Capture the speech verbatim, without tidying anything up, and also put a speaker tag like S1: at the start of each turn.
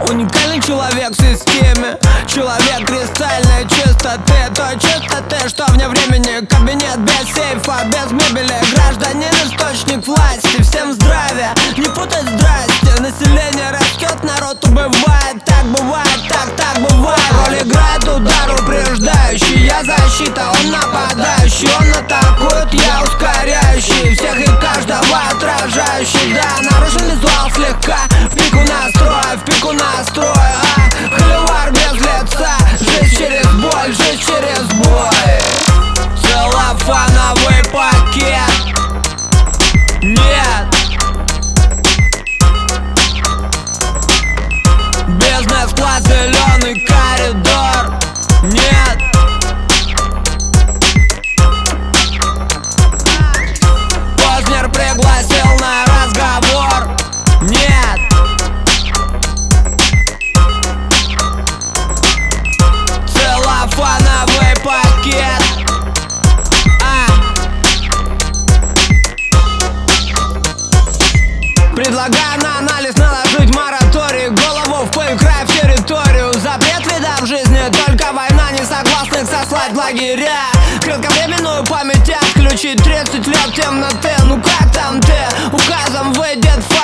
S1: Уникальный человек в системе, человек кристальной чистоты, той чистоты, что вне времени. Кабинет без сейфа, без мебели, гражданин источник власти. Всем здравия, не путать здрасте. Население растет, народ убывает. Так бывает, так, так бывает. Роль играет удар упреждающий. Я защита, он нападающий. Он атакует, я ускоряющий. Всех и каждого отражающий. Да, нарушен визуал слегка. В пику настроя, в пику настроя. А, холивар без лица. Жизнь через боль, жизнь через бой. Целлофановый пакет. Нет. Бизнес-класс, зеленый коридор. Нет. Познер пригласил на разговор. Нет. Целлофановый пакет. А. Предлагаю на анализ наложить мораторий. Голову в пыль, край, в территорию. Запрет вида в жизни, только война. Несогласных сослать в лагеря. Кратковременную память отключить. Тридцать лет темноты, ну как там ты? Указом выйдет факт.